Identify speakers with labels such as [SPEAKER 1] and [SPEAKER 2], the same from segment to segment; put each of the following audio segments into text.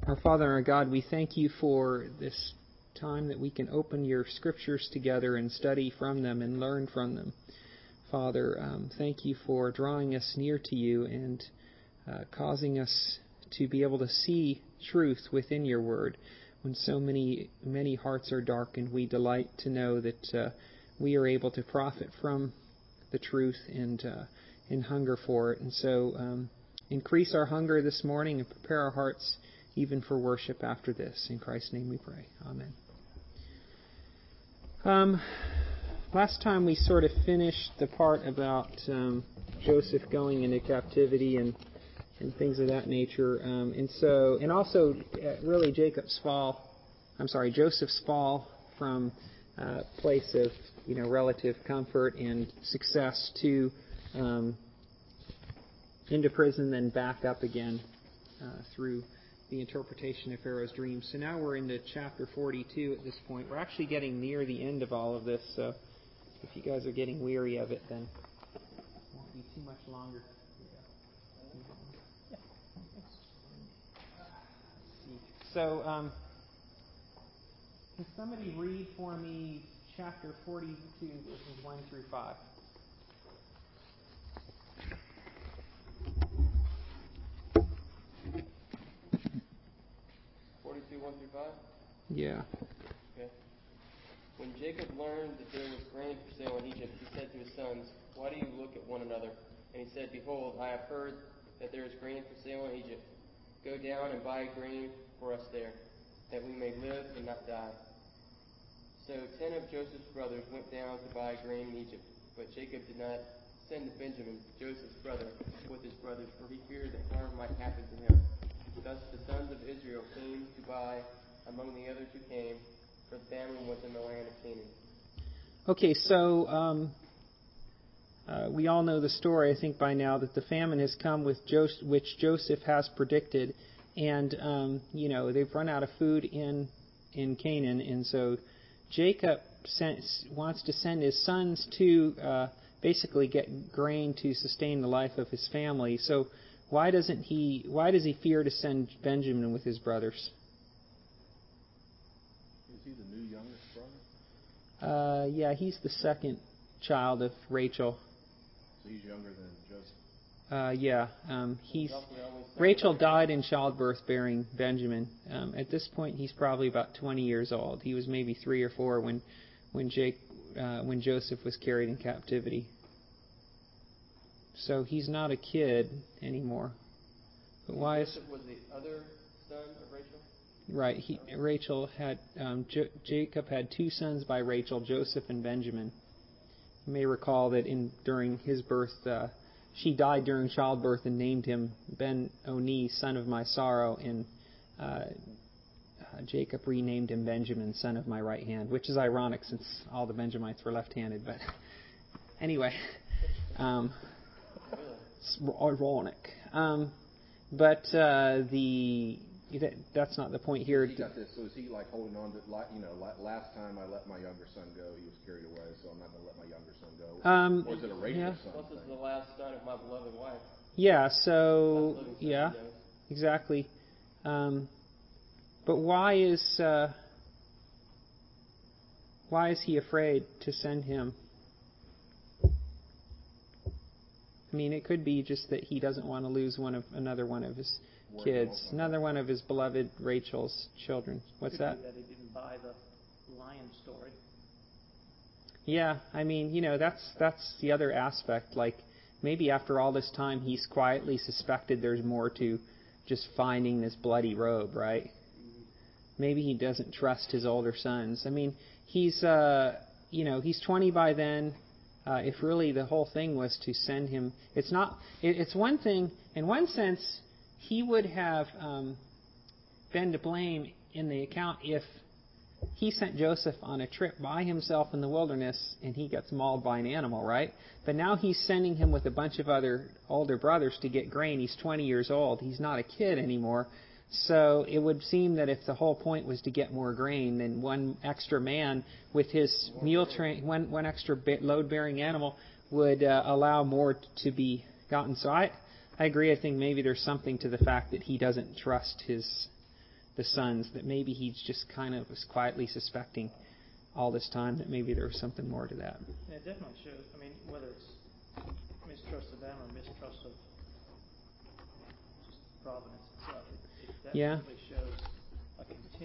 [SPEAKER 1] Our Father and our God, we thank you for this time that we can open your scriptures together and study from them and learn from them. Father, thank you for drawing us near to you and causing us to be able to see truth within your word. When so many hearts are darkened, we delight to know that we are able to profit from the truth and hunger for it. And so increase our hunger this morning and prepare our hearts even for worship after this. In Christ's name we pray. Amen. Last time we sort of finished the part about Joseph going into captivity and things of that nature. And also really Joseph's fall from a place of relative comfort and success to into prison, then back up again through the interpretation of Pharaoh's dreams. So now we're into chapter 42 at this point. We're actually getting near the end of all of this, so if you guys are getting weary of it, then it won't be too much longer. So, can somebody read for me chapter 42, verses 1 through 5?
[SPEAKER 2] 42, 1 through 5?
[SPEAKER 1] Yeah.
[SPEAKER 2] Okay. When Jacob learned that there was grain for sale in Egypt, he said to his sons, "Why do you look at one another?" And he said, "Behold, I have heard that there is grain for sale in Egypt. Go down and buy grain for us there, that we may live and not die." So 10 of Joseph's brothers went down to buy grain in Egypt. But Jacob did not send Benjamin, Joseph's brother, with his brothers, for he feared that harm might happen to him. Thus the sons of Israel came to buy among the others who came, for the famine was in the land of Canaan.
[SPEAKER 1] Okay, so we all know the story, I think, by now, that the famine has come with which Joseph has predicted, and they've run out of food in Canaan, and so Jacob wants to send his sons to basically get grain to sustain the life of his family. So why does he fear to send Benjamin with his brothers?
[SPEAKER 3] Is he the new youngest brother?
[SPEAKER 1] Yeah, he's the second child of Rachel.
[SPEAKER 3] So he's younger than Joseph?
[SPEAKER 1] Yeah. Rachel died in childbirth bearing Benjamin. At this point, he's probably about 20 years old. He was maybe 3 or 4 when Joseph was carried in captivity. So he's not a kid anymore. But why is
[SPEAKER 2] Joseph was the other son of Rachel?
[SPEAKER 1] Right. Rachel had Jacob had 2 sons by Rachel, Joseph and Benjamin. You may recall that during his birth, she died during childbirth and named him Ben-Oni, son of my sorrow, and Jacob renamed him Benjamin, son of my right hand, which is ironic since all the Benjamites were left-handed. But anyway, it's ironic. That's not the point here.
[SPEAKER 3] He got this. So is he like holding on to, last time I let my younger son go, he was carried away, so I'm not going to let my younger son go? Or is it a Rachel son
[SPEAKER 2] Plus,
[SPEAKER 3] thing?
[SPEAKER 2] is the last son of my beloved wife.
[SPEAKER 1] Yeah. So yeah, exactly. But why is he afraid to send him? I mean, it could be just that he doesn't want to lose another one of his kids, another one of his beloved Rachel's children. What's that?
[SPEAKER 4] That he didn't buy the lion story.
[SPEAKER 1] Yeah, I mean, that's the other aspect. Like, maybe after all this time, he's quietly suspected there's more to just finding this bloody robe, right? Maybe he doesn't trust his older sons. I mean, he's 20 by then. If really the whole thing was to send him, it's one thing, in one sense, he would have been to blame in the account if he sent Joseph on a trip by himself in the wilderness and he gets mauled by an animal, right? But now he's sending him with a bunch of other older brothers to get grain. He's 20 years old. He's not a kid anymore. So it would seem that if the whole point was to get more grain, then one extra man with his mule train, one extra load-bearing animal would allow more to be gotten. So I agree. I think maybe there's something to the fact that he doesn't trust his the sons, that maybe he's just kind of was quietly suspecting all this time that maybe there was something more to that.
[SPEAKER 4] Yeah, it definitely shows. I mean, whether it's mistrust of them or mistrust of just providence itself, it definitely shows a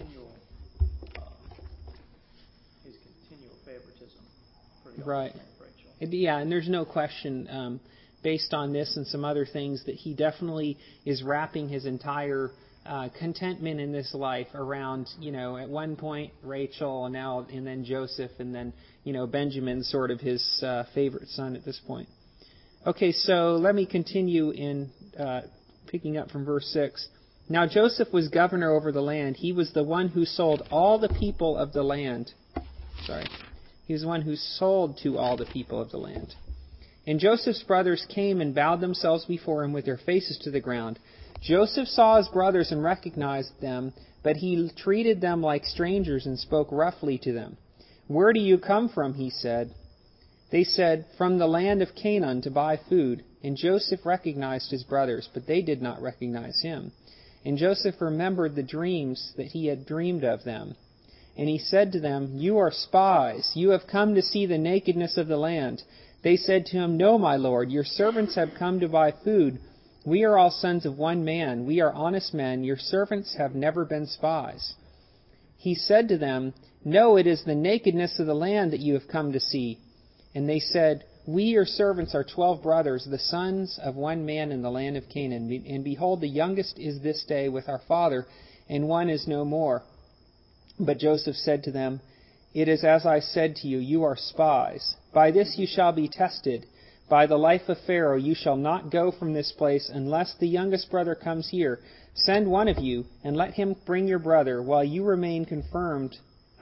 [SPEAKER 4] his continual favoritism for the offspring of Rachel.
[SPEAKER 1] Yeah, and there's no question, based on this and some other things, that he definitely is wrapping his entire contentment in this life around, at one point Rachel, and then Joseph, and then, Benjamin, sort of his favorite son at this point. Okay, so let me continue in picking up from verse 6. Now Joseph was governor over the land. He was the one who sold all the people of the land. He was the one who sold to all the people of the land. And Joseph's brothers came and bowed themselves before him with their faces to the ground. Joseph saw his brothers and recognized them, but he treated them like strangers and spoke roughly to them. "Where do you come from?" he said. They said, "From the land of Canaan to buy food." And Joseph recognized his brothers, but they did not recognize him. And Joseph remembered the dreams that he had dreamed of them. And he said to them, "You are spies. You have come to see the nakedness of the land." They said to him, "No, my lord, your servants have come to buy food. We are all sons of one man. We are honest men. Your servants have never been spies." He said to them, "No, it is the nakedness of the land that you have come to see." And they said, "We, your servants, are 12 brothers, the sons of one man in the land of Canaan. And behold, the youngest is this day with our father, and one is no more." But Joseph said to them, "It is as I said to you, you are spies. By this you shall be tested. By the life of Pharaoh, you shall not go from this place unless the youngest brother comes here. Send one of you, and let him bring your brother while you remain confined,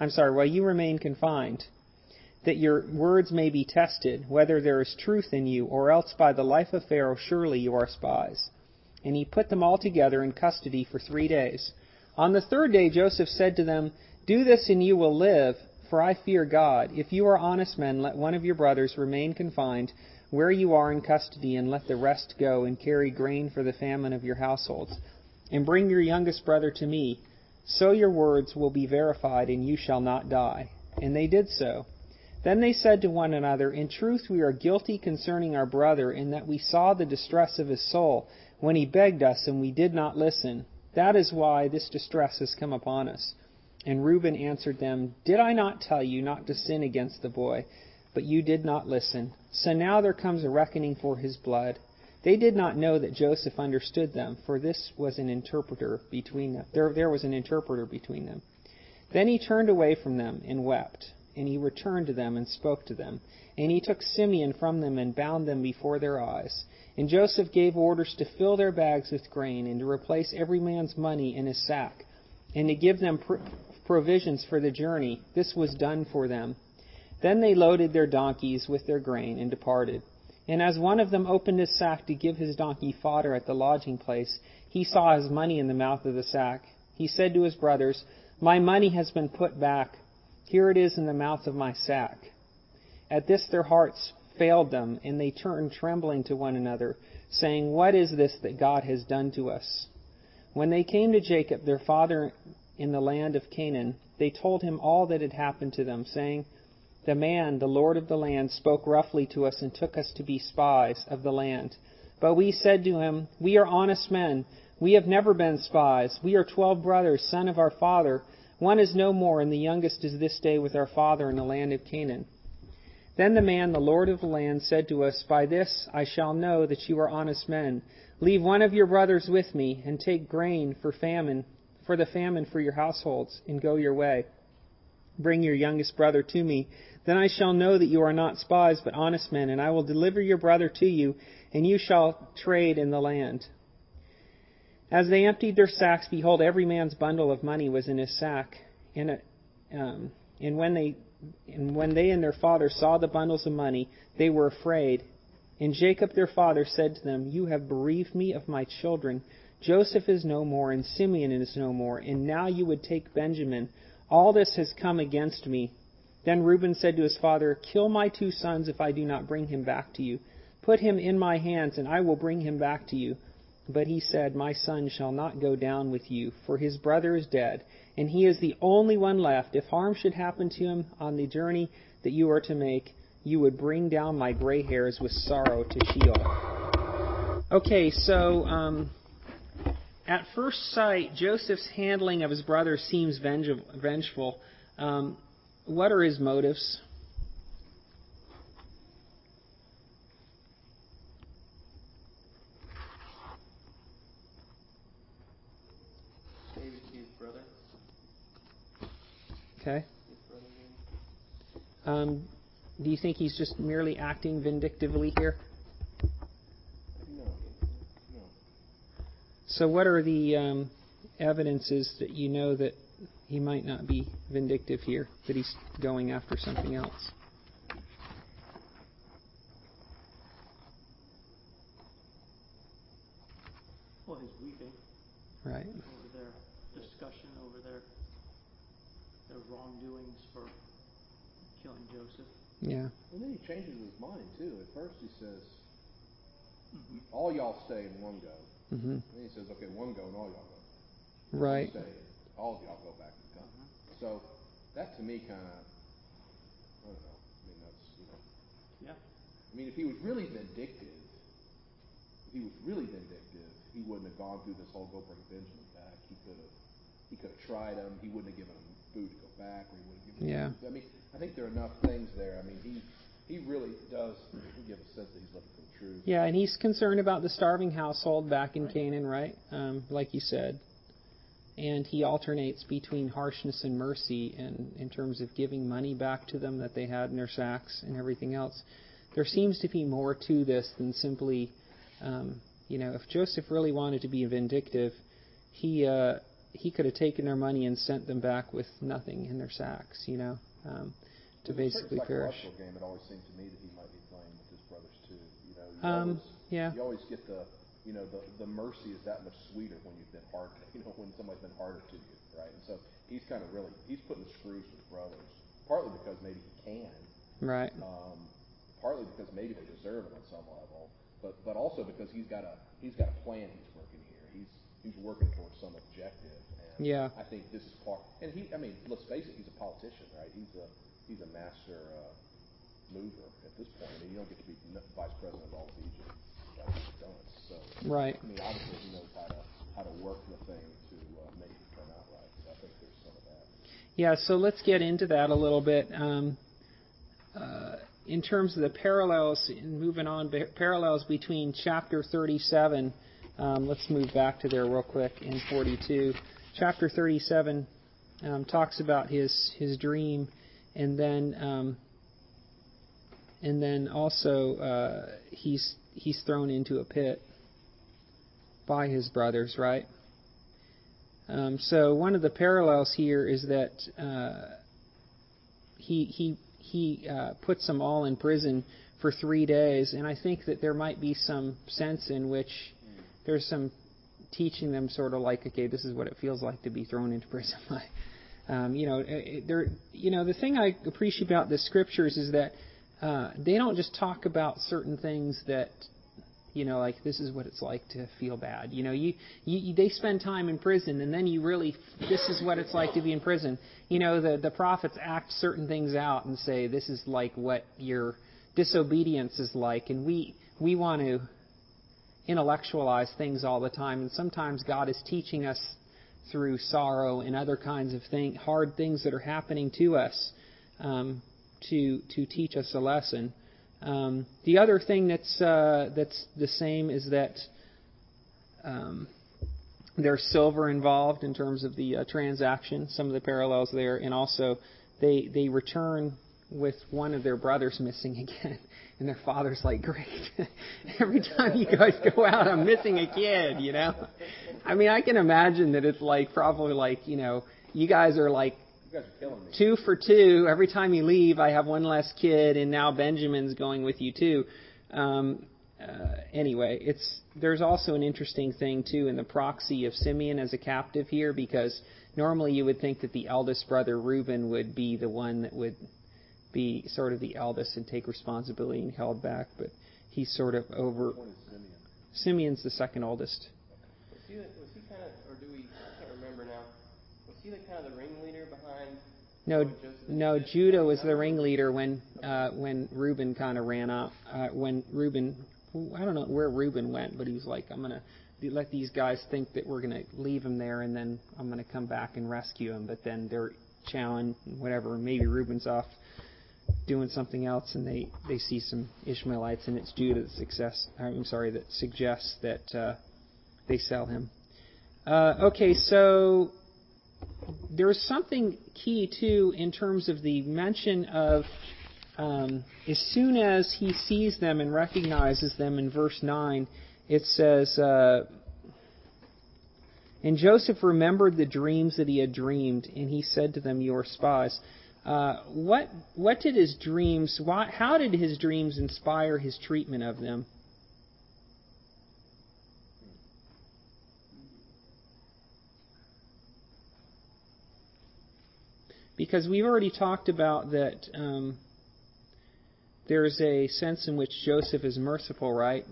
[SPEAKER 1] that your words may be tested, whether there is truth in you, or else by the life of Pharaoh, surely you are spies." And he put them all together in custody for 3 days. On the 3rd day Joseph said to them, "Do this and you will live, for I fear God. If you are honest men, let one of your brothers remain confined where you are in custody, and let the rest go and carry grain for the famine of your households. And bring your youngest brother to me. So your words will be verified, and you shall not die." And they did so. Then they said to one another, "In truth we are guilty concerning our brother, in that we saw the distress of his soul when he begged us, and we did not listen. That is why this distress has come upon us." And Reuben answered them, "Did I not tell you not to sin against the boy? But you did not listen. So now there comes a reckoning for his blood." They did not know that Joseph understood them, for this was an interpreter between them. There was an interpreter between them. Then he turned away from them and wept. And he returned to them and spoke to them. And he took Simeon from them and bound them before their eyes. And Joseph gave orders to fill their bags with grain, and to replace every man's money in his sack, and to give them provisions for the journey. This was done for them. Then they loaded their donkeys with their grain and departed. And as one of them opened his sack to give his donkey fodder at the lodging place, he saw his money in the mouth of the sack. He said to his brothers, "My money has been put back. Here it is in the mouth of my sack." At this their hearts failed them, and they turned trembling to one another, saying, "What is this that God has done to us?" When they came to Jacob, their father, in the land of Canaan, they told him all that had happened to them, saying, "The man, the lord of the land, spoke roughly to us and took us to be spies of the land. But we said to him, 'We are honest men. We have never been spies. We are 12 brothers, son of our father. One is no more, and the youngest is this day with our father in the land of Canaan.' Then the man, the lord of the land, said to us, 'By this I shall know that you are honest men. Leave one of your brothers with me, and take grain for the famine for your households, and go your way. Bring your youngest brother to me. Then I shall know that you are not spies, but honest men, and I will deliver your brother to you, and you shall trade in the land.' As they emptied their sacks, behold, every man's bundle of money was in his sack. And when they and their father saw the bundles of money, they were afraid. And Jacob their father said to them, 'You have bereaved me of my children. Joseph is no more, and Simeon is no more, and now you would take Benjamin. All this has come against me.' Then Reuben said to his father, 'Kill my 2 sons if I do not bring him back to you. Put him in my hands, and I will bring him back to you.' But he said, My son shall not go down with you, for his brother is dead, and he is the only one left. If harm should happen to him on the journey that you are to make, you would bring down my gray hairs with sorrow to Sheol. Okay, so at first sight, Joseph's handling of his brother seems vengeful. What are his motives? Okay. Do you think he's just merely acting vindictively here?
[SPEAKER 3] No.
[SPEAKER 1] So what are the evidences that you know that he might not be vindictive here, that he's going after something else?
[SPEAKER 4] Well, his weeping.
[SPEAKER 1] Right.
[SPEAKER 4] Over their discussion, over their wrongdoings for killing Joseph.
[SPEAKER 1] Yeah.
[SPEAKER 3] And then he changes his mind, too. At first he says, all y'all stay in one go.
[SPEAKER 1] Mm-hmm.
[SPEAKER 3] And then he says, okay, one go and all y'all go.
[SPEAKER 1] Right.
[SPEAKER 3] Stay, all of y'all go back and come. So that to me kind of, I don't know. I mean, that's,
[SPEAKER 4] Yeah.
[SPEAKER 3] I mean, if he was really vindictive, he wouldn't have gone through this whole go bring Benjamin back. He could have tried him. He wouldn't have given him food to go back, or he wouldn't have given him food. I mean, I think there are enough things there. I mean, he really does give a sense that he's looking for the truth.
[SPEAKER 1] Yeah, and he's concerned about the starving household back in Canaan, right? Like you said. And he alternates between harshness and mercy in terms of giving money back to them that they had in their sacks and everything else. There seems to be more to this than simply, if Joseph really wanted to be vindictive, he could have taken their money and sent them back with nothing in their sacks, to basically perish.
[SPEAKER 3] It's a game. It always seemed to me that he might be playing with his brothers too. You always get the mercy is that much sweeter when you've been hard, when somebody's been harder to you, right? And so he's kind of he's putting the screws with brothers, partly because maybe he can,
[SPEAKER 1] right?
[SPEAKER 3] Partly because maybe they deserve it on some level, but also because he's got a plan he's working here. He's working towards some objective, and I think this is part. And let's face it, he's a politician, right? He's a master mover at this point. I mean, you don't get to be vice president of all of Egypt. So,
[SPEAKER 1] right.
[SPEAKER 3] I mean, obviously he knows how to work the thing to make it turn out right. So I think there's some of that.
[SPEAKER 1] Yeah, so let's get into that a little bit. In terms of the parallels, moving on, parallels between chapter 37. Let's move back to there real quick in 42. Chapter 37 talks about his dream, and then also he's thrown into a pit by his brothers, right? So one of the parallels here is that he puts them all in prison for 3 days, and I think that there might be some sense in which there's some teaching them sort of like, okay, this is what it feels like to be thrown into prison. The thing I appreciate about the scriptures is that they don't just talk about certain things that, like this is what it's like to feel bad. They spend time in prison, and then this is what it's like to be in prison. The prophets act certain things out and say this is like what your disobedience is like, and we want to intellectualize things all the time, and sometimes God is teaching us through sorrow and other kinds of hard things that are happening to us to teach us a lesson. The other thing that's the same is that there's silver involved in terms of the transaction. Some of the parallels there, and also they return with one of their brothers missing again, and their father's like, "Great! Every time you guys go out, I'm missing a kid." I mean, I can imagine that it's probably you guys are like.
[SPEAKER 3] You guys are killing me.
[SPEAKER 1] 2 for 2. Every time you leave, I have one less kid, and now Benjamin's going with you too. Anyway, there's also an interesting thing too in the proxy of Simeon as a captive here, because normally you would think that the eldest brother Reuben would be the one that would be sort of the eldest and take responsibility and held back, but he's sort of over.
[SPEAKER 3] Which one is Simeon?
[SPEAKER 1] Simeon's the second oldest.
[SPEAKER 2] Was he kind of, or do we? I can't remember now. Was he kind of the ringleader behind?
[SPEAKER 1] No. Judah was the ringleader when Reuben kind of ran out. When Reuben, I don't know where Reuben went, but he was like, I'm gonna let these guys think that we're gonna leave him there, and then I'm gonna come back and rescue him. But then they're challenged, whatever. Maybe Reuben's off doing something else, and they see some Ishmaelites, and it's Judah that suggests that they sell him. Okay, so there's something key too in terms of the mention of as soon as he sees them and recognizes them in verse 9, it says, and Joseph remembered the dreams that he had dreamed, and he said to them, "You are spies." What did his dreams? How did his dreams inspire his treatment of them? Because we've already talked about that there's a sense in which Joseph is merciful, right?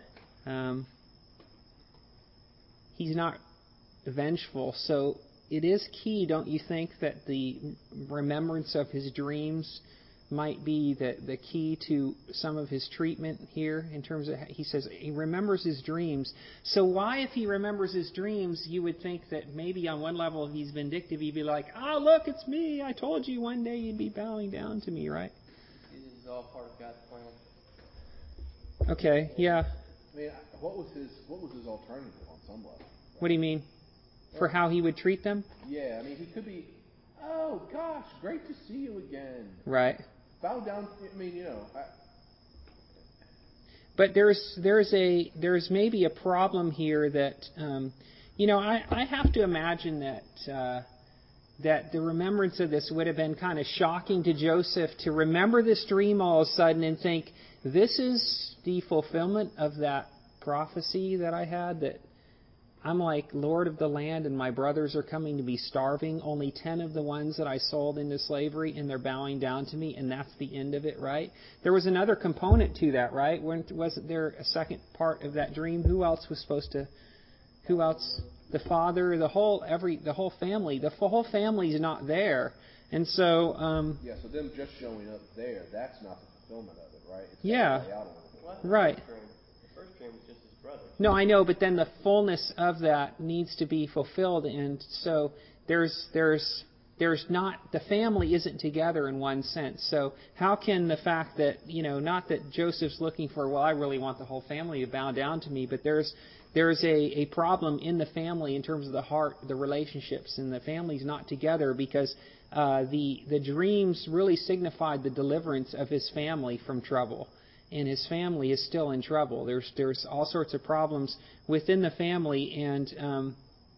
[SPEAKER 1] He's not vengeful. So it is key, don't you think, that the remembrance of his dreams might be the key to some of his treatment here in terms of, he says he remembers his dreams. So why, if he remembers his dreams, you would think that maybe on one level if he's vindictive, he'd be like, "Oh, look, it's me. I told you one day you'd be bowing down to me," right?
[SPEAKER 2] This is all part of God's plan.
[SPEAKER 1] Okay, yeah.
[SPEAKER 3] I mean, what was his alternative on some level? Right?
[SPEAKER 1] What do you mean? For how he would treat them?
[SPEAKER 3] Yeah, I mean, he could be, "Oh gosh, great to see you again."
[SPEAKER 1] Right.
[SPEAKER 3] Bow down. I mean,
[SPEAKER 1] But there's maybe a problem here that I have to imagine that the remembrance of this would have been kind of shocking to Joseph to remember this dream all of a sudden and think, this is the fulfillment of that prophecy that I had, that I'm like Lord of the land and my brothers are coming to be starving. Only 10 of the ones that I sold into slavery, and they're bowing down to me, and that's the end of it, right? There was another component to that, right? Wasn't there a second part of that dream? Who else? The father, the whole family. The whole family's not there. And so...
[SPEAKER 3] so them just showing up there, that's not the fulfillment of it, right? It's
[SPEAKER 1] yeah.
[SPEAKER 3] play out a little bit.
[SPEAKER 1] Right.
[SPEAKER 2] The first dream was just his brother.
[SPEAKER 1] No, I know, but then the fullness of that needs to be fulfilled, and so there's not, the family isn't together in one sense. So how can the fact that, not that Joseph's looking for, well, I really want the whole family to bow down to me, but there's a problem in the family in terms of the heart, the relationships, and the family's not together because the dreams really signified the deliverance of his family from trouble. And his family is still in trouble. There's all sorts of problems within the family, and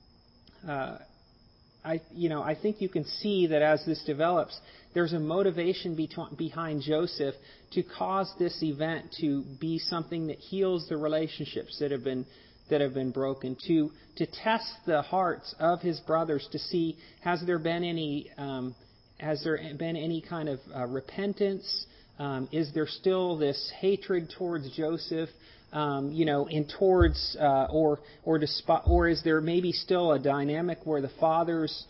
[SPEAKER 1] I think you can see that as this develops, there's a motivation behind Joseph to cause this event to be something that heals the relationships that have been broken, to test the hearts of his brothers to see has there been any kind of repentance. Is there still this hatred towards Joseph, and towards, or is there maybe still a dynamic where the fathers,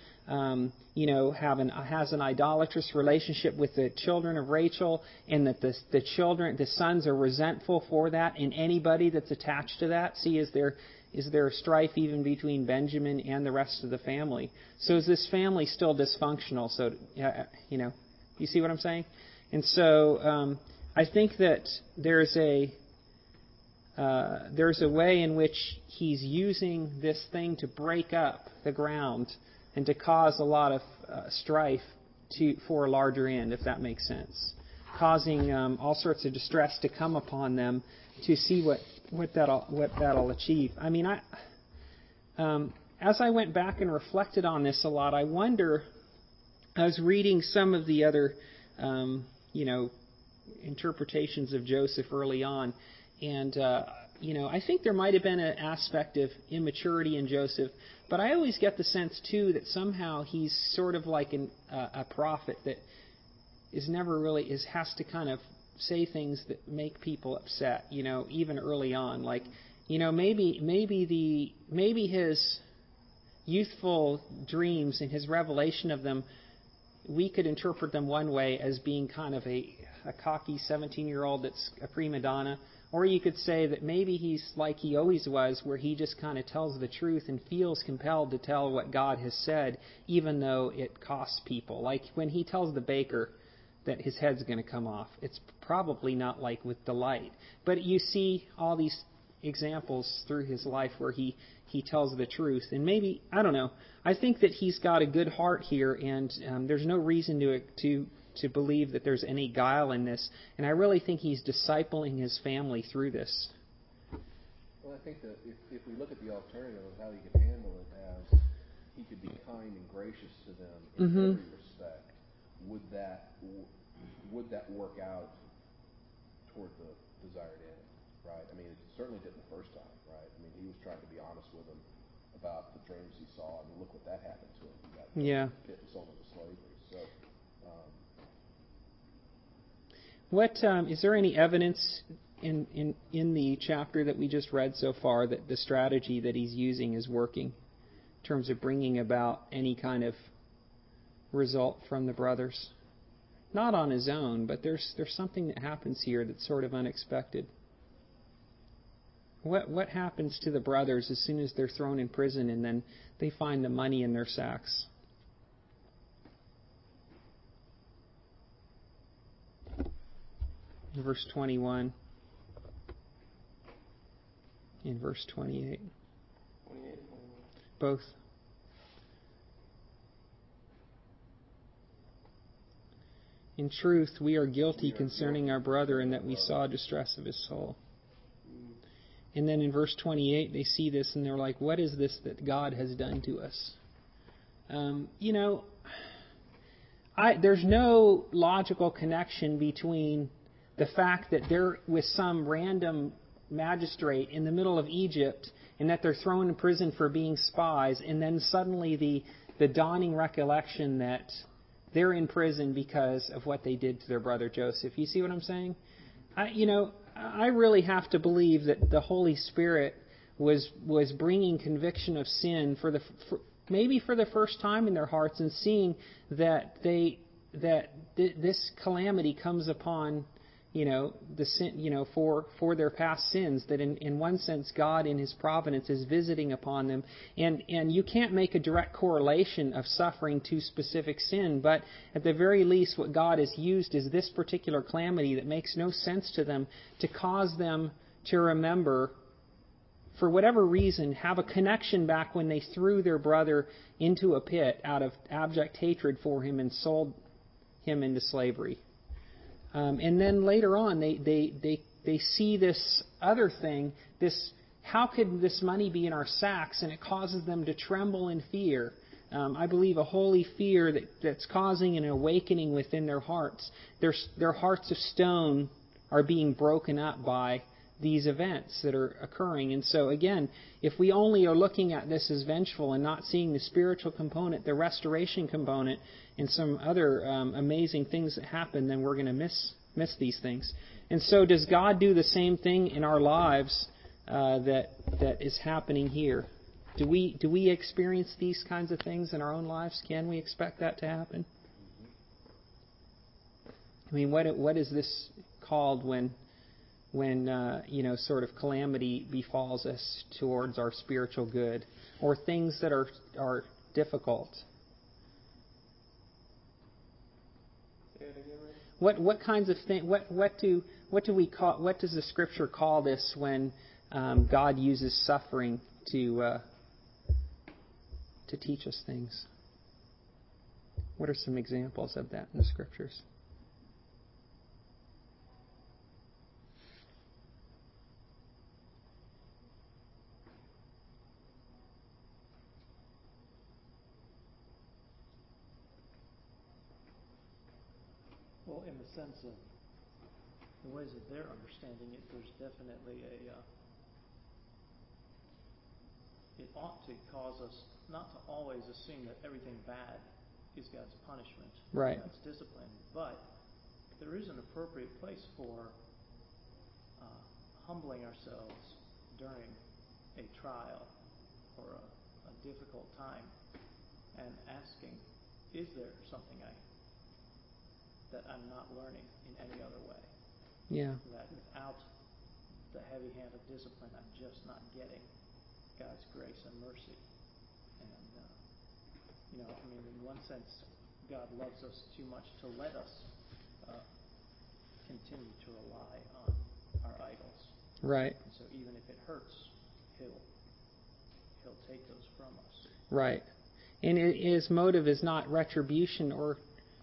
[SPEAKER 1] has an idolatrous relationship with the children of Rachel, and that the sons are resentful for that, and anybody that's attached to that? See, is there a strife even between Benjamin and the rest of the family? So is this family still dysfunctional? So, you see what I'm saying? And so I think that there's a way in which he's using this thing to break up the ground and to cause a lot of strife for a larger end, if that makes sense, causing all sorts of distress to come upon them to see what that'll achieve. I mean, as I went back and reflected on this a lot, I wonder. I was reading some of the other interpretations of Joseph early on. And, I think there might have been an aspect of immaturity in Joseph, but I always get the sense, too, that somehow he's sort of like a prophet that is never really, has to kind of say things that make people upset, even early on. Like, maybe his youthful dreams and his revelation of them, we could interpret them one way as being kind of a cocky 17-year-old that's a prima donna. Or you could say that maybe he's like he always was, where he just kind of tells the truth and feels compelled to tell what God has said, even though it costs people. Like when he tells the baker that his head's going to come off, it's probably not like with delight. But you see all these examples through his life where he tells the truth. And maybe, I don't know, I think that he's got a good heart here, and there's no reason to believe that there's any guile in this. And I really think he's discipling his family through this.
[SPEAKER 3] Well, I think that if we look at the alternative of how he could handle it as he could be kind and gracious to them in every respect, would that work out toward the desired end, right? I mean, it certainly didn't the first time, right? I mean, he was trying to be honest with them about the dreams he saw, and look what that happened to him. He got pit and sold into slavery. So,
[SPEAKER 1] is there any evidence in the chapter that we just read so far that the strategy that he's using is working in terms of bringing about any kind of result from the brothers? Not on his own, but there's something that happens here that's sort of unexpected. What happens to the brothers as soon as they're thrown in prison and then they find the money in their sacks? In verse 21. In verse 28. Both. In truth, we are guilty concerning our brother in that we saw distress of his soul. And then in verse 28, they see this and they're like, what is this that God has done to us? There's no logical connection between the fact that they're with some random magistrate in the middle of Egypt and that they're thrown in prison for being spies, and then suddenly the dawning recollection that they're in prison because of what they did to their brother Joseph. You see what I'm saying? I really have to believe that the Holy Spirit was bringing conviction of sin maybe for the first time in their hearts, and seeing that this calamity comes upon the sin, for their past sins, that in one sense God in His providence is visiting upon them, and you can't make a direct correlation of suffering to specific sin, but at the very least what God has used is this particular calamity that makes no sense to them to cause them to remember, for whatever reason, have a connection back when they threw their brother into a pit out of abject hatred for him and sold him into slavery. And then later on, they see this other thing, how could this money be in our sacks? And it causes them to tremble in fear. I believe a holy fear that's causing an awakening within their hearts. Their hearts of stone are being broken up by these events that are occurring. And so again, if we only are looking at this as vengeful and not seeing the spiritual component, the restoration component, and some other amazing things that happen, then we're going to miss these things. And so does God do the same thing in our lives that is happening here? Do we experience these kinds of things in our own lives? Can we expect that to happen? I mean, what is this called when sort of calamity befalls us towards our spiritual good, or things that are difficult? What kinds of things? What do we call? What does the Scripture call this when God uses suffering to teach us things? What are some examples of that in the Scriptures?
[SPEAKER 4] Well, in the sense of the ways that they're understanding it, there's definitely it ought to cause us not to always assume that everything bad is God's punishment,
[SPEAKER 1] right?
[SPEAKER 4] God's discipline, but there is an appropriate place for humbling ourselves, during a trial or a difficult time and asking, is there something that I'm not learning in any other way?
[SPEAKER 1] Yeah.
[SPEAKER 4] That without the heavy hand of discipline, I'm just not getting God's grace and mercy. And, in one sense, God loves us too much to let us continue to rely on our idols.
[SPEAKER 1] Right.
[SPEAKER 4] And so even if it hurts, He'll take those from us.
[SPEAKER 1] Right. And His motive is not retribution or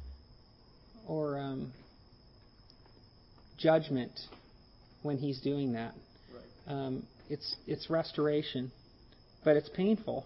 [SPEAKER 1] judgment when He's doing that.
[SPEAKER 4] Right.
[SPEAKER 1] It's restoration, but it's painful.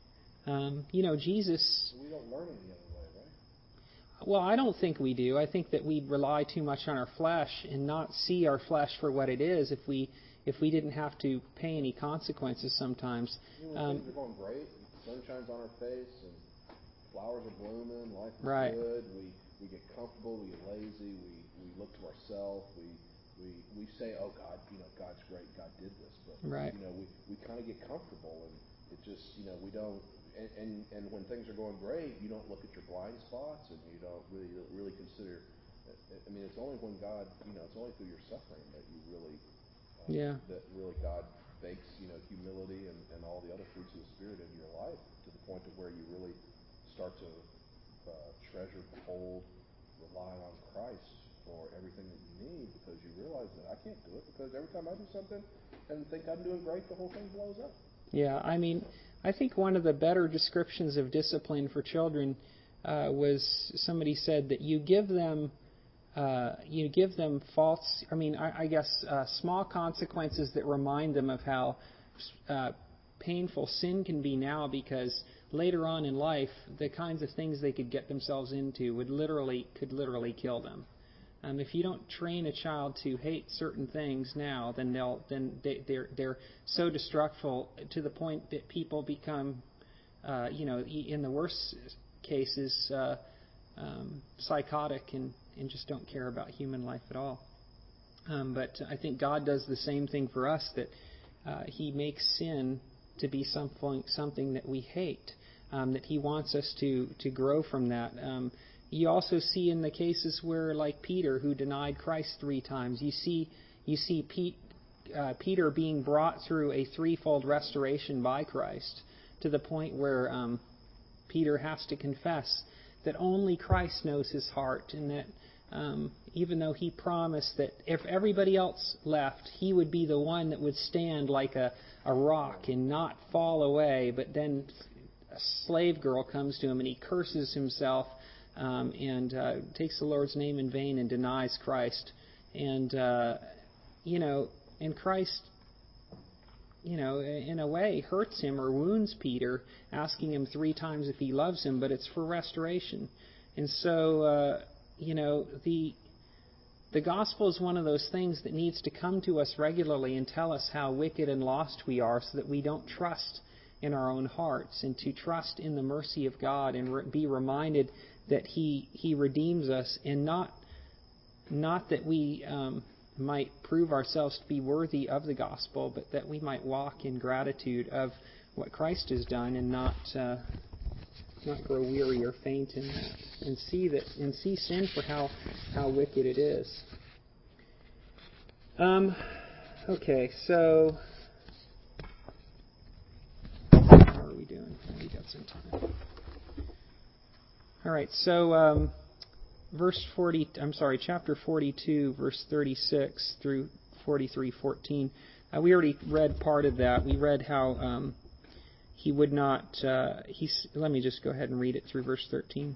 [SPEAKER 1] Jesus.
[SPEAKER 3] We don't learn any other way, right?
[SPEAKER 1] Well, I don't think we do. I think that we rely too much on our flesh and not see our flesh for what it is. If we didn't have to pay any consequences sometimes.
[SPEAKER 3] Things are going great. Sunshine's on our face, and flowers are blooming. Life is
[SPEAKER 1] right.
[SPEAKER 3] good. We get comfortable. We get lazy. We look to ourselves. We say, "Oh, God, God's great. God did this." But
[SPEAKER 1] right.
[SPEAKER 3] We kind of get comfortable, and it just we don't. And when things are going great, you don't look at your blind spots, and you don't really consider. I mean, it's only when God, it's only through your suffering that you really, that really God bakes, humility and all the other fruits of the Spirit into your life to the point of where you really start to treasure, hold, rely on Christ for everything that you need, because you realize that I can't do it, because every time I do something and think I'm doing great, the whole thing blows up. Yeah,
[SPEAKER 1] I think one of the better descriptions of discipline for children was somebody said that you give them false, small consequences that remind them of how painful sin can be now, because later on in life, the kinds of things they could get themselves into could literally kill them. If you don't train a child to hate certain things now, then they're so destructive to the point that people become, in the worst cases, psychotic and just don't care about human life at all. But I think God does the same thing for us, that He makes sin to be something that we hate, that He wants us to grow from that. You also see in the cases where, like Peter, who denied Christ 3 times, you see Peter being brought through a threefold restoration by Christ, to the point where Peter has to confess that only Christ knows his heart, and that even though he promised that if everybody else left, he would be the one that would stand like a rock and not fall away, but then a slave girl comes to him and he curses himself and takes the Lord's name in vain and denies Christ. And, and Christ, in a way hurts him or wounds Peter, asking him 3 times if he loves him, but it's for restoration. And so, the gospel is one of those things that needs to come to us regularly and tell us how wicked and lost we are, so that we don't trust in our own hearts, and to trust in the mercy of God and be reminded that He redeems us, and not that we might prove ourselves to be worthy of the gospel, but that we might walk in gratitude of what Christ has done, and not grow weary or faint in that, and see sin for how wicked it is. Okay, so how are we doing? We got some time. All right, so chapter 42, verse 36 through 43:14. We already read part of that. We read how he would not. Let me just go ahead and read it through verse 13.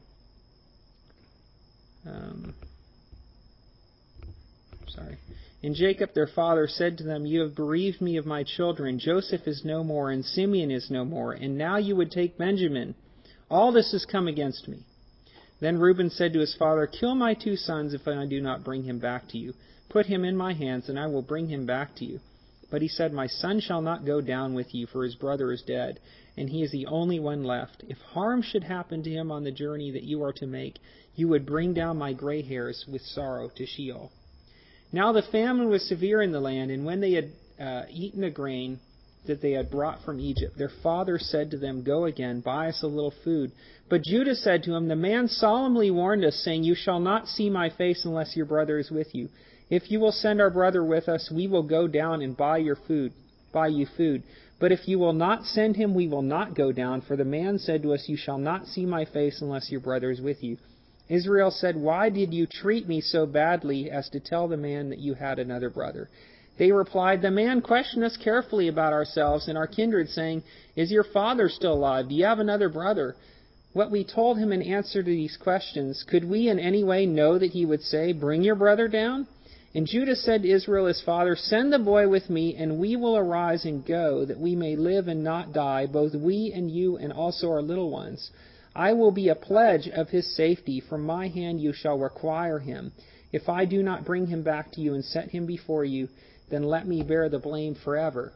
[SPEAKER 1] And Jacob their father said to them, "You have bereaved me of my children. Joseph is no more, and Simeon is no more, and now you would take Benjamin. All this has come against me." Then Reuben said to his father, "Kill my 2 sons if I do not bring him back to you. Put him in my hands, and I will bring him back to you." But he said, "My son shall not go down with you, for his brother is dead, and he is the only one left. If harm should happen to him on the journey that you are to make, you would bring down my gray hairs with sorrow to Sheol." Now the famine was severe in the land, and when they had eaten the grain, that they had brought from Egypt. Their father said to them, "Go again, buy us a little food." But Judah said to him, "The man solemnly warned us, saying, 'You shall not see my face unless your brother is with you. If you will send our brother with us, we will go down and buy you food. But if you will not send him, we will not go down, for the man said to us, you shall not see my face unless your brother is with you.' Israel said, 'Why did you treat me so badly as to tell the man that you had another brother?' They replied, 'The man questioned us carefully about ourselves and our kindred, saying, "Is your father still alive? Do you have another brother?" What we told him in answer to these questions, could we in any way know that he would say, "Bring your brother down"?' And Judah said to Israel his father, 'Send the boy with me, and we will arise and go, that we may live and not die, both we and you and also our little ones. I will be a pledge of his safety. From my hand you shall require him. If I do not bring him back to you and set him before you, then let me bear the blame forever.'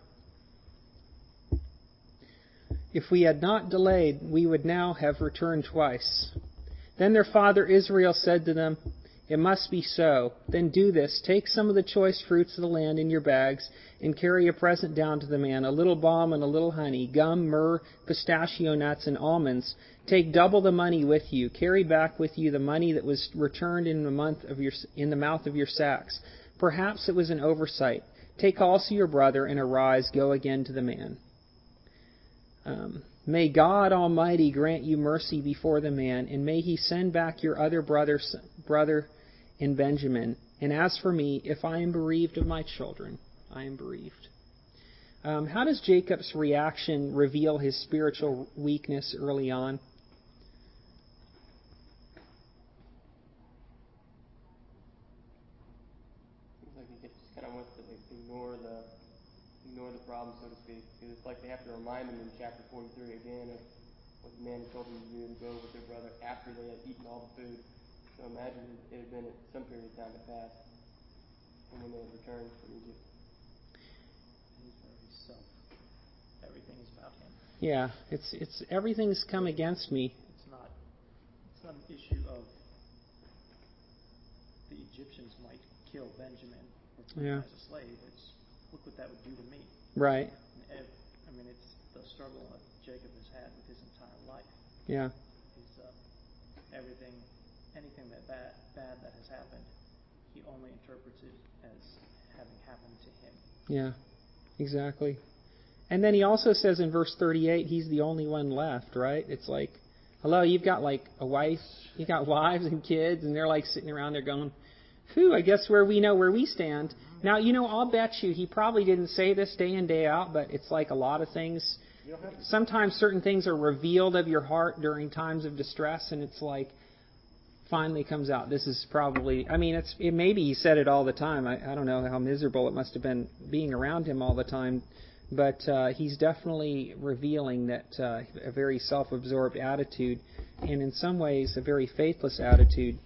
[SPEAKER 1] If we had not delayed, we would now have returned twice." Then their father Israel said to them, "It must be so. Then do this. Take some of the choice fruits of the land in your bags, and carry a present down to the man, a little balm and a little honey, gum, myrrh, pistachio nuts, and almonds. Take double the money with you. Carry back with you the money that was returned in the mouth of your sacks. Perhaps it was an oversight. Take also your brother, and arise, go again to the man. May God Almighty grant you mercy before the man, and may he send back your other brother in Benjamin. And as for me, if I am bereaved of my children, I am bereaved." How does Jacob's reaction reveal his spiritual weakness early on?
[SPEAKER 2] Seems like he just kind of wants to ignore the problem, so to speak. Because it's like they have to remind him in chapter 43 again of what the man told them to do, to go with their brother after they had eaten all the food. So imagine it had been some period of time that passed and when they had returned from Egypt.
[SPEAKER 4] He's very everything is about him.
[SPEAKER 1] Yeah, it's everything's come against me.
[SPEAKER 4] It's not an issue of the Egyptians might kill Benjamin or keep him as a slave. It's look what that would do to me.
[SPEAKER 1] Right.
[SPEAKER 4] It's the struggle that Jacob has had with his entire life.
[SPEAKER 1] Yeah.
[SPEAKER 4] Anything bad that has happened, he only interprets it as having happened to him.
[SPEAKER 1] Yeah, exactly. And then he also says in verse 38, he's the only one left, right? It's like, hello, you've got like a wife, you've got wives and kids, and they're like sitting around there going, phew, I guess we know where we stand. Now, I'll bet you he probably didn't say this day in, day out, but it's like a lot of things. Sometimes certain things are revealed of your heart during times of distress, and it's like, finally comes out. This is probably, maybe he said it all the time. I don't know how miserable it must have been being around him all the time, but he's definitely revealing that a very self-absorbed attitude, and in some ways a very faithless attitude.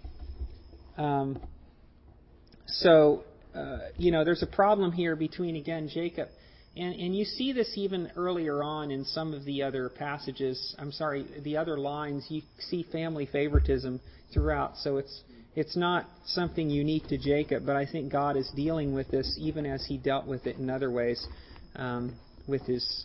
[SPEAKER 1] There's a problem here between, again, Jacob. And you see this even earlier on in some of the other passages. The other lines. You see family favoritism throughout. So it's not something unique to Jacob, but I think God is dealing with this even as He dealt with it in other ways with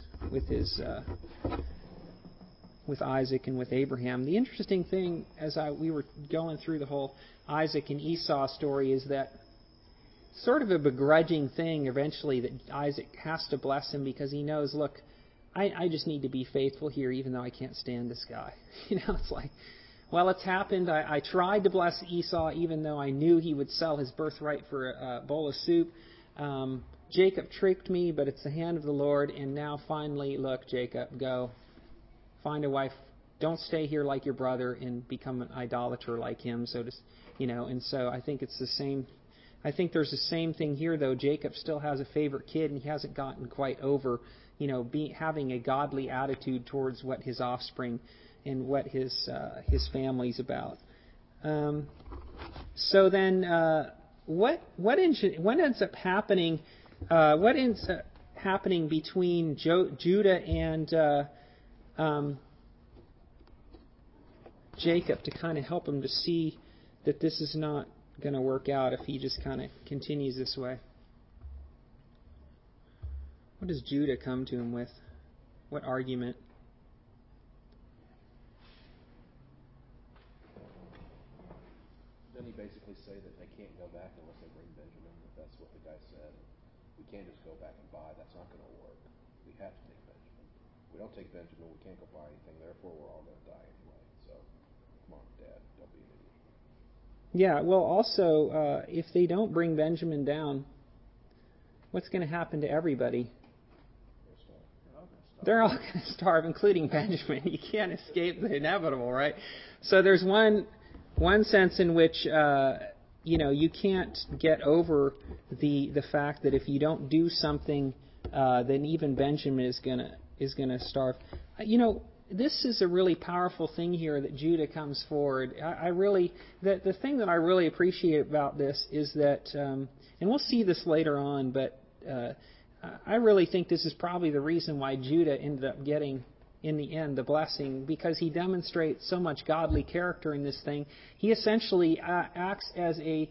[SPEAKER 1] Isaac and with Abraham. The interesting thing, as we were going through the whole Isaac and Esau story, is that sort of a begrudging thing eventually that Isaac has to bless him because he knows, look, I just need to be faithful here even though I can't stand this guy. It's like, well, it's happened. I tried to bless Esau even though I knew he would sell his birthright for a bowl of soup. Jacob tricked me, but it's the hand of the Lord. And now finally, look, Jacob, go find a wife. Don't stay here like your brother and become an idolater like him. And so I think it's the same. I think there's the same thing here, though. Jacob still has a favorite kid, and he hasn't gotten quite over, having a godly attitude towards what his offspring and what his family's about. So then, what ends up happening? What ends up happening between Judah and Jacob to kind of help him to see that this is not going to work out if he just kind of continues this way? What does Judah come to him with? What argument?
[SPEAKER 3] Didn't he basically say that they can't go back unless they bring Benjamin? That's what the guy said. We can't just go back and buy. That's not going to work. We have to take Benjamin. If we don't take Benjamin, we can't go buy anything. Therefore, we're all going to die anyway. So, come on, Dad. Don't be an idiot.
[SPEAKER 1] Yeah, well, also, if they don't bring Benjamin down, what's going to happen to everybody? They're all going to starve, including Benjamin. You can't escape the inevitable, right? So there's one sense in which you can't get over the fact that if you don't do something, then even Benjamin is gonna starve. This is a really powerful thing here that Judah comes forward. The thing that I really appreciate about this is that, and we'll see this later on, but I really think this is probably the reason why Judah ended up getting, in the end, the blessing, because he demonstrates so much godly character in this thing. He essentially acts as a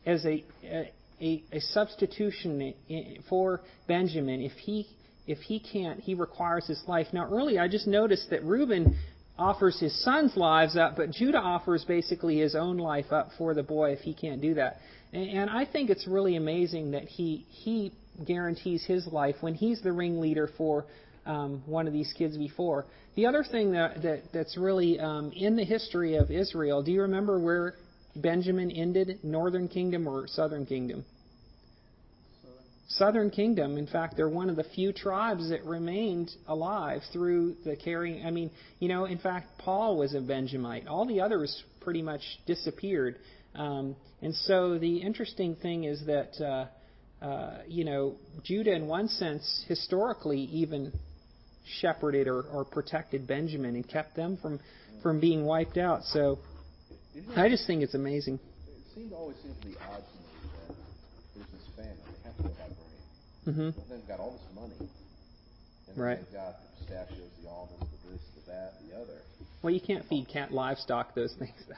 [SPEAKER 1] substitution for Benjamin. If he can't, he requires his life. Now, earlier I just noticed that Reuben offers his son's lives up, but Judah offers basically his own life up for the boy if he can't do that. And I think it's really amazing that he guarantees his life when he's the ringleader for one of these kids before. The other thing that's really in the history of Israel, do you remember where Benjamin ended? Northern kingdom or southern kingdom? Southern kingdom. In fact, they're one of the few tribes that remained alive through the carrying. In fact, Paul was a Benjamite. All the others pretty much disappeared. And so the interesting thing is that Judah, in one sense, historically even shepherded or protected Benjamin and kept them from being wiped out. So I just think it's amazing.
[SPEAKER 3] It always seems to be odd to me that there's this famine. They have to go by grain.
[SPEAKER 1] Mm-hmm.
[SPEAKER 3] They've got all this money. And
[SPEAKER 1] right.
[SPEAKER 3] They've got the pistachios, the almonds, the this, the that, the other.
[SPEAKER 1] Well, you can't feed livestock those things, though.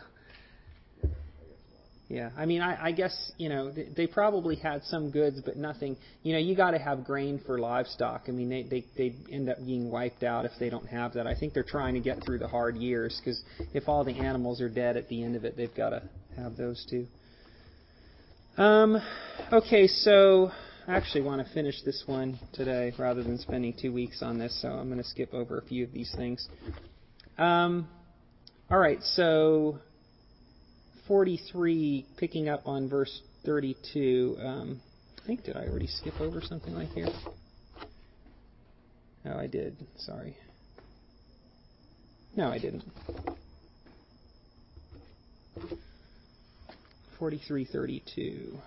[SPEAKER 1] Yeah, I guess, they probably had some goods, but nothing. You got to have grain for livestock. They end up being wiped out if they don't have that. I think they're trying to get through the hard years, because if all the animals are dead at the end of it, they've got to have those too. Okay, so I actually want to finish this one today rather than spending 2 weeks on this, so I'm going to skip over a few of these things. All right, so 43, picking up on verse 32. I think, did I already skip over something like here? No, I did. Sorry. No, I didn't. 43:32.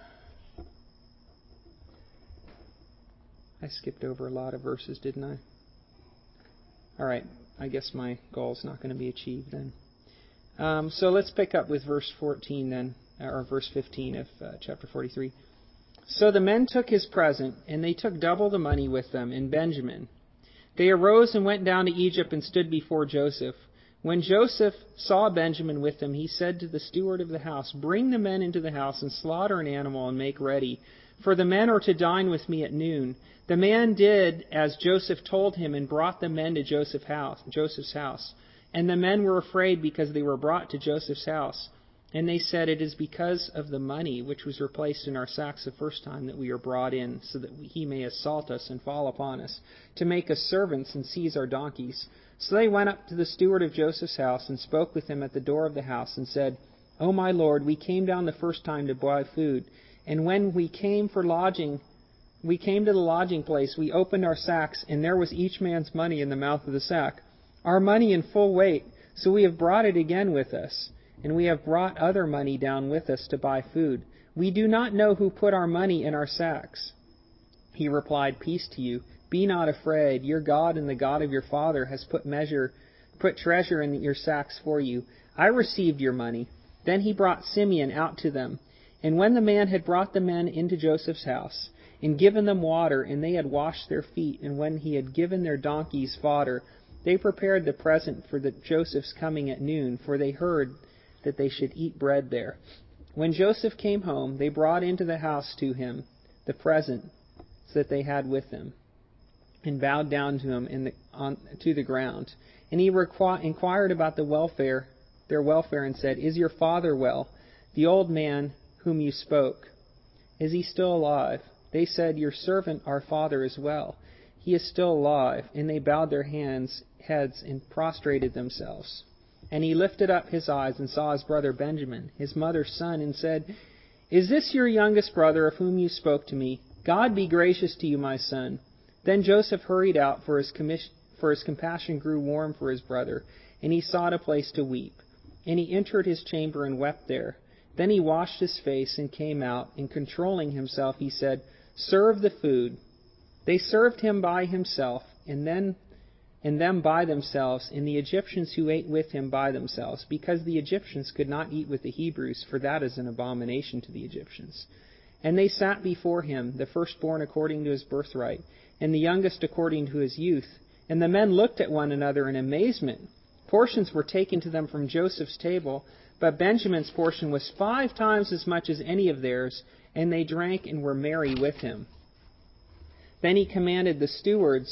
[SPEAKER 1] I skipped over a lot of verses, didn't I? All right. I guess my goal is not going to be achieved then. So let's pick up with verse 14 then, or verse 15 of chapter 43. So the men took his present, and they took double the money with them in Benjamin. They arose and went down to Egypt and stood before Joseph. When Joseph saw Benjamin with them, he said to the steward of the house, "Bring the men into the house and slaughter an animal and make ready, for the men are to dine with me at noon." The man did as Joseph told him and brought the men to Joseph's house. And the men were afraid because they were brought to Joseph's house. And they said, "It is because of the money which was replaced in our sacks the first time that we are brought in, so that he may assault us and fall upon us, to make us servants and seize our donkeys." So they went up to the steward of Joseph's house and spoke with him at the door of the house and said, "O my lord, we came down the first time to buy food. And when we came to the lodging place, we opened our sacks, and there was each man's money in the mouth of the sack, our money in full weight. So we have brought it again with us, and we have brought other money down with us to buy food. We do not know who put our money in our sacks." He replied, "Peace to you. Be not afraid. Your God and the God of your father has put treasure in your sacks for you. I received your money." Then he brought Simeon out to them. And when the man had brought the men into Joseph's house, and given them water, and they had washed their feet, and when he had given their donkeys fodder, they prepared the present for Joseph's coming at noon, for they heard that they should eat bread there. When Joseph came home, they brought into the house to him the present that they had with them. and bowed down to him to the ground. And he inquired about their welfare, and said, "Is your father well, the old man whom you spoke? Is he still alive?" They said, "Your servant, our father, is well. He is still alive." And they bowed their heads and prostrated themselves. And he lifted up his eyes and saw his brother Benjamin, his mother's son, and said, "Is this your youngest brother of whom you spoke to me? God be gracious to you, my son." Then Joseph hurried out, for his compassion grew warm for his brother, and he sought a place to weep. And he entered his chamber and wept there. Then he washed his face and came out, and controlling himself, he said, "Serve the food." They served him by himself, and them by themselves, and the Egyptians who ate with him by themselves, because the Egyptians could not eat with the Hebrews, for that is an abomination to the Egyptians. And they sat before him, the firstborn according to his birthright, and the youngest according to his youth. And the men looked at one another in amazement. Portions were taken to them from Joseph's table, but Benjamin's portion was 5 times as much as any of theirs, and they drank and were merry with him. Then he commanded the steward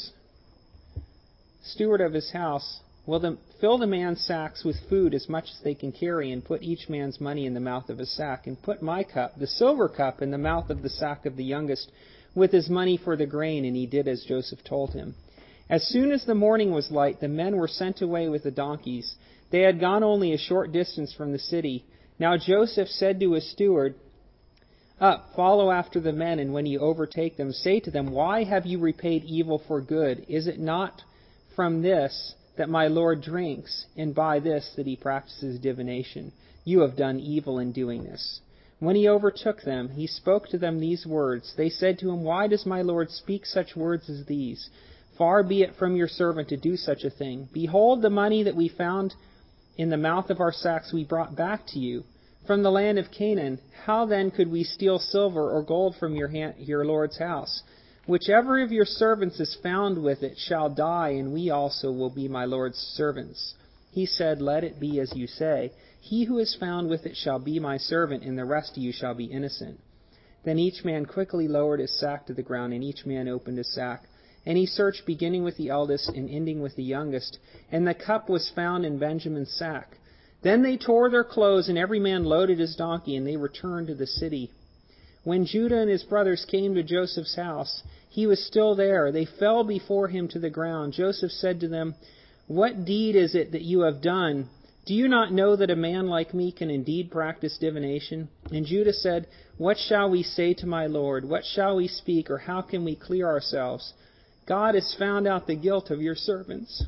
[SPEAKER 1] of his house, "Fill the man's sacks with food as much as they can carry, and put each man's money in the mouth of a sack, and put my cup, the silver cup, in the mouth of the sack of the youngest, with his money for the grain." And he did as Joseph told him. As soon as the morning was light, the men were sent away with the donkeys. They had gone only a short distance from the city. Now Joseph said to his steward, "Up, follow after the men, and when you overtake them, say to them, 'Why have you repaid evil for good? Is it not from this that my Lord drinks, and by this that he practices divination? You have done evil in doing this.'" When he overtook them, he spoke to them these words. They said to him, "Why does my Lord speak such words as these? Far be it from your servant to do such a thing. Behold, the money that we found in the mouth of our sacks we brought back to you from the land of Canaan. How then could we steal silver or gold from your Lord's house? Whichever of your servants is found with it shall die, and we also will be my Lord's servants." He said, "Let it be as you say. He who is found with it shall be my servant, and the rest of you shall be innocent." Then each man quickly lowered his sack to the ground, and each man opened his sack. And he searched, beginning with the eldest and ending with the youngest, and the cup was found in Benjamin's sack. Then they tore their clothes, and every man loaded his donkey, and they returned to the city. When Judah and his brothers came to Joseph's house, he was still there. They fell before him to the ground. Joseph said to them, "What deed is it that you have done? Do you not know that a man like me can indeed practice divination?" And Judah said, "What shall we say to my Lord? What shall we speak, or how can we clear ourselves? God has found out the guilt of your servants.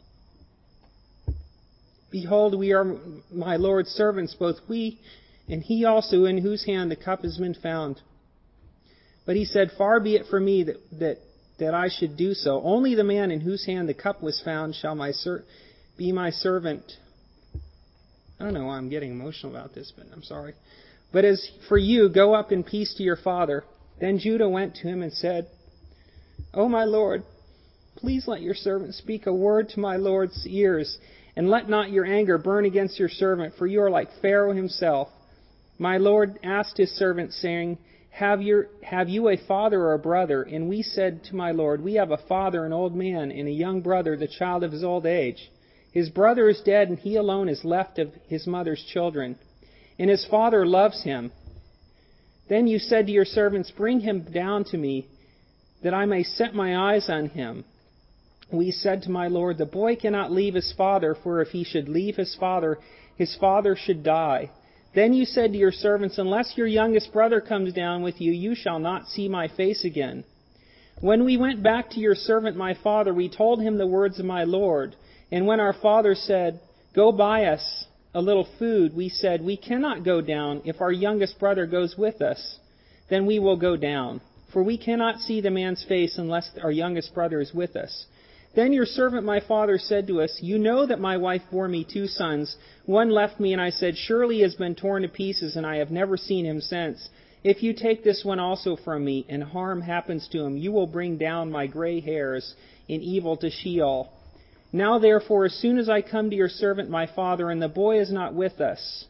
[SPEAKER 1] Behold, we are my Lord's servants, both we and he also, in whose hand the cup has been found." But he said, "Far be it from me that I should do so. Only the man in whose hand the cup was found shall be my servant." I don't know why I'm getting emotional about this, but I'm sorry. "But as for you, go up in peace to your father." Then Judah went to him and said, "O my Lord, please let your servant speak a word to my Lord's ears, and let not your anger burn against your servant, for you are like Pharaoh himself." My Lord asked his servant, saying, Have you a father or a brother? And we said to my Lord, "We have a father, an old man, and a young brother, the child of his old age. His brother is dead, and he alone is left of his mother's children. And his father loves him. Then you said to your servants, 'Bring him down to me, that I may set my eyes on him.' We said to my Lord, 'The boy cannot leave his father, for if he should leave his father should die.' Then you said to your servants, 'Unless your youngest brother comes down with you, you shall not see my face again.' When we went back to your servant my father, we told him the words of my Lord. And when our father said, 'Go buy us a little food,' we said, 'We cannot go down. If our youngest brother goes with us, then we will go down. For we cannot see the man's face unless our youngest brother is with us.' Then your servant my father said to us, 'You know that my wife bore me 2 sons. One left me, and I said, Surely he has been torn to pieces, and I have never seen him since. If you take this one also from me, and harm happens to him, you will bring down my gray hairs in evil to Sheol. Now therefore, as soon as I come to your servant my father, and the boy is not with us,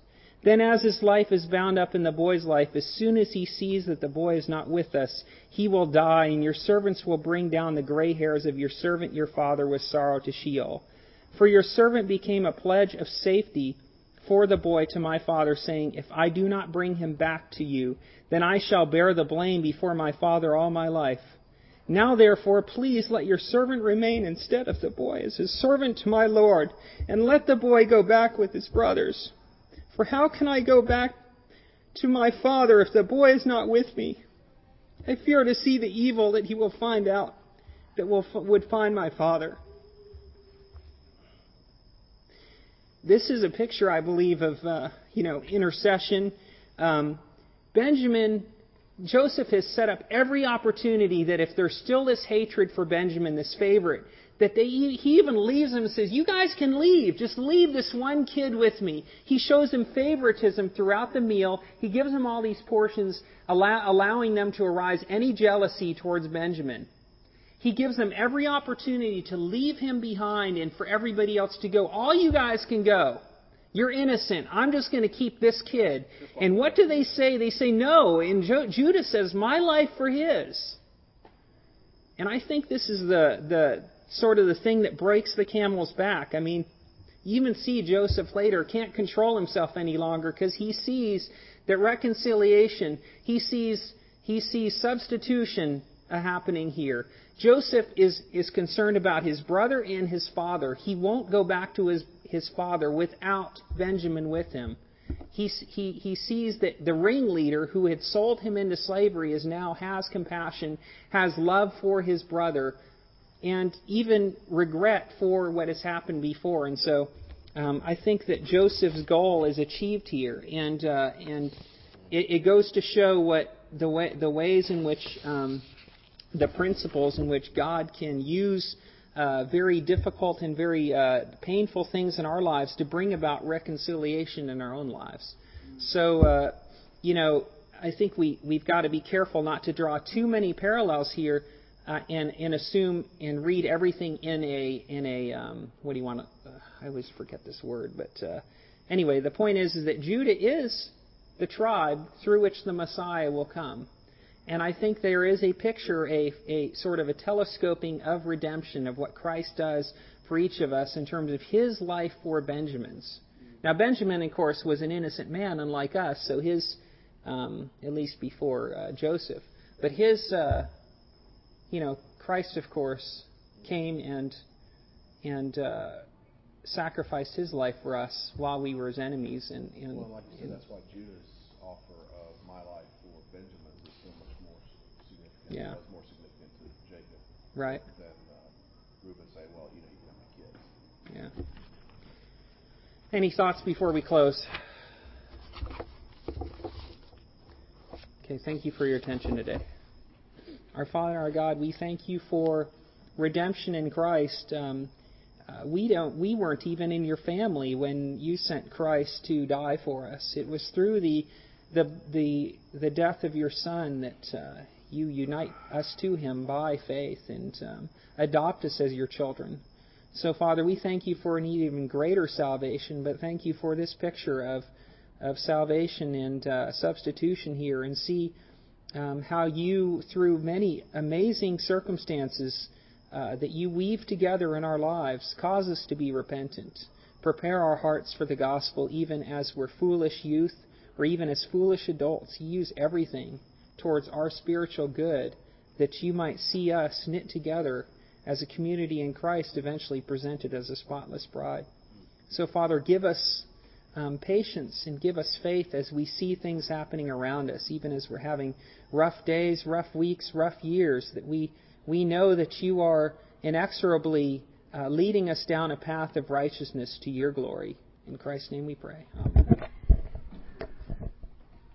[SPEAKER 1] Then as his life is bound up in the boy's life, as soon as he sees that the boy is not with us, he will die, and your servants will bring down the gray hairs of your servant your father with sorrow to Sheol. For your servant became a pledge of safety for the boy to my father, saying, if I do not bring him back to you, then I shall bear the blame before my father all my life. Now therefore, please let your servant remain instead of the boy as his servant to my Lord, and let the boy go back with his brothers. For how can I go back to my father if the boy is not with me? I fear to see the evil that he will find out that would find my father. This is a picture, I believe, of intercession. Joseph has set up every opportunity that if there's still this hatred for Benjamin, this favorite, that he even leaves him and says, you guys can leave. Just leave this one kid with me. He shows him favoritism throughout the meal. He gives him all these portions, allowing them to arise any jealousy towards Benjamin. He gives them every opportunity to leave him behind and for everybody else to go. All you guys can go. You're innocent. I'm just going to keep this kid. And what do they say? They say no. And Judah says, my life for his. And I think this is the sort of the thing that breaks the camel's back. I mean, you even see Joseph later can't control himself any longer because he sees that reconciliation, he sees substitution happening here. Joseph is concerned about his brother and his father. He won't go back to his father without Benjamin with him. He sees that the ringleader who had sold him into slavery has compassion, has love for his brother, and even regret for what has happened before. And so I think that Joseph's goal is achieved here. And it goes to show what the ways in which the principles in which God can use very difficult and very painful things in our lives to bring about reconciliation in our own lives. So, I think we've got to be careful not to draw too many parallels here and assume and read everything in a what do you want to? I always forget this word, but anyway, the point is that Judah is the tribe through which the Messiah will come. And I think there is a picture, a sort of a telescoping of redemption of what Christ does for each of us in terms of his life for Benjamin's. Now, Benjamin, of course, was an innocent man, unlike us, so his, at least before Joseph. But his, Christ, of course, came and sacrificed his life for us while we were his enemies. And
[SPEAKER 3] well, like you said, that's why Judah's offer of my life for Benjamin is so much more significant.
[SPEAKER 1] Yeah.
[SPEAKER 3] It was more significant to Jacob.
[SPEAKER 1] Right.
[SPEAKER 3] Than Reuben say, well, you can have my kids.
[SPEAKER 1] Yeah. Any thoughts before we close? Okay, thank you for your attention today. Our Father, our God, we thank you for redemption in Christ. We weren't even in your family when you sent Christ to die for us. It was through the death of your Son that you unite us to him by faith and adopt us as your children. So, Father, we thank you for an even greater salvation, but thank you for this picture of salvation and substitution here, and see how you, through many amazing circumstances that you weave together in our lives, cause us to be repentant. Prepare our hearts for the gospel even as we're foolish youth or even as foolish adults. You use everything towards our spiritual good, that you might see us knit together as a community in Christ, eventually presented as a spotless bride. So, Father, give us patience and give us faith as we see things happening around us, even as we're having rough days, rough weeks, rough years, that we know that you are inexorably leading us down a path of righteousness to your glory. In Christ's name we pray. Amen.